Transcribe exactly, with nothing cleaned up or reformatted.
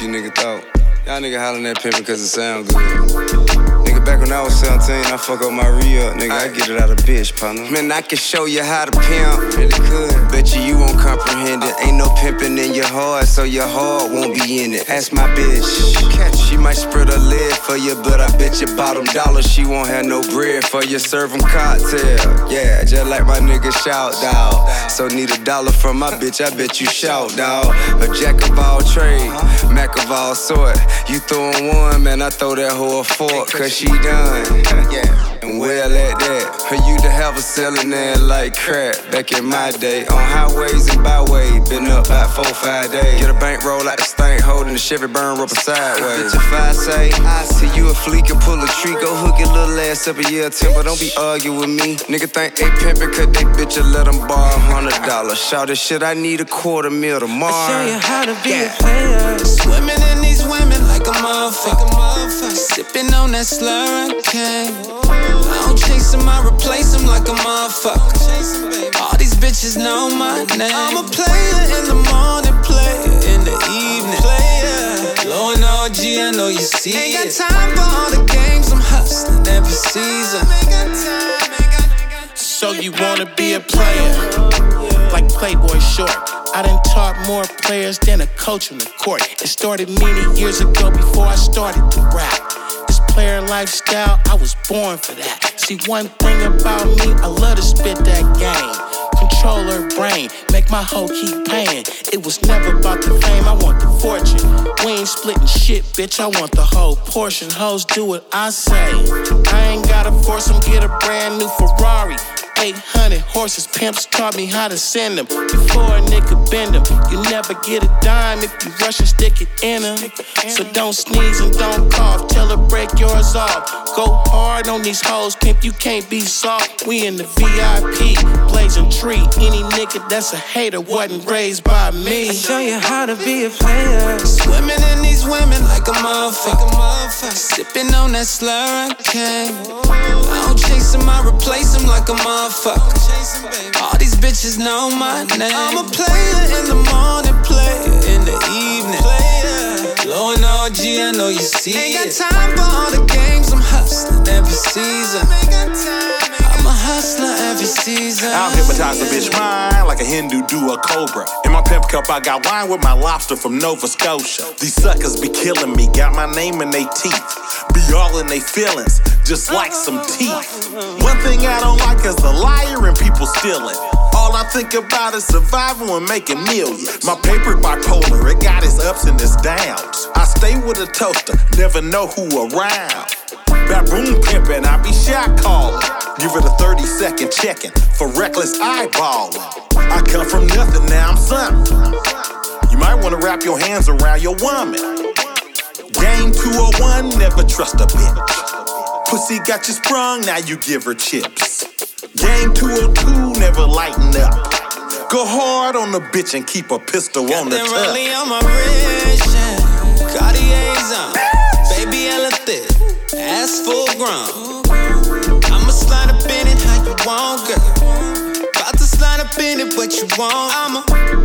you nigga thought. Y'all nigga hollering at pimpin' cause it sound good. Nigga, back when I was seventeen, I fuck up my re-up. Nigga, I get it out of bitch, partner. Man, I can show you how to pimp. Really could. Bet you you won't comprehend it. Ain't no pimpin' in your heart, so your heart won't be in it. Ask my bitch. She might spread her lid for you, but I bet you bottom dollar she won't have no bread for you. Serve 'em cocktail. Yeah, just like my nigga Shout, dawg. So need a dollar from my bitch, I bet you shout, dawg. A jack of all trade, Mac of all sort. You throwin' one, man, I throw that hoe a fork, cause she done. Yeah. And well at that, I used to have her selling that like crack back in my day. On highways and byways, been up about four, five days. Get a bankroll out the stank, holding the Chevy burn rubber sideways. Bitch, if I say, I see you a fleek and pull a tree, go hook your little ass up a year timber. Don't be arguing with me. Nigga think they pimpin' cause they bitch will let them borrow a hundred dollars. Shout this shit, I need a quarter meal tomorrow. I show you how to be yeah. a player. Swimming in these women like a motherfucker. Sipping on that slur I came. I don't chase them, I replace them like a motherfucker. All these bitches know my name. I'm a player in the morning, player in the evening. Player, low and O G, I know you see it. Ain't got time for all the games, I'm hustling every season. So you wanna be a player, like Playboy Short. I done taught more players than a coach on the court. It started many years ago before I started to rap. This player lifestyle, I was born for that. See, one thing about me, I love to spit that game. Control her brain, make my hoe keep paying. It was never about the fame, I want the fortune. We ain't splitting shit, bitch, I want the whole portion. Hoes do what I say. I ain't gotta force them, get a brand new Ferrari. eight hundred horses, pimps taught me how to send them. Before a nigga bend them, you never get a dime if you rush and stick it in them. So don't sneeze and don't cough, tell her break yours off. Go hard on these hoes, pimp, you can't be soft. We in the V I P, blazing tree. Any nigga that's a hater wasn't raised by me. I show you how to be a player. Swimming in these women like a motherfucker. Sipping on that slur I came. I don't chase them, I replace them like a motherfucker. All these bitches know my name. I'm a player in the morning, player in the evening. Player, low and O G, I know you see it. Ain't got time for all the games, I'm hustling every season. I'm a hustler every season. I'll hypnotize a bitch mind like a Hindu do a cobra. In my pimp cup, I got wine with my lobster from Nova Scotia. These suckers be killing me, got my name in they teeth. Be all in they feelings, just like some teeth. One thing I don't like is the liar and people stealing. All I think about is survival and making millions. My paper bipolar, it got its ups and its downs. I stay with a toaster, never know who around. Baboon pimpin', I be shot calling. Give it a thirty second checking for reckless eyeballing. I come from nothing, now I'm something. You might wanna wrap your hands around your woman. Game two oh one, never trust a bitch. Pussy got you sprung, now you give her chips. Game two oh two, never lighten up. Go hard on the bitch and keep a pistol got on the top. top. Rollie on my wrist, yeah. Cartier's on. Baby, hella thick, ass full grown. I'ma slide up in it how you want, girl. About to slide up in it what you want. I'ma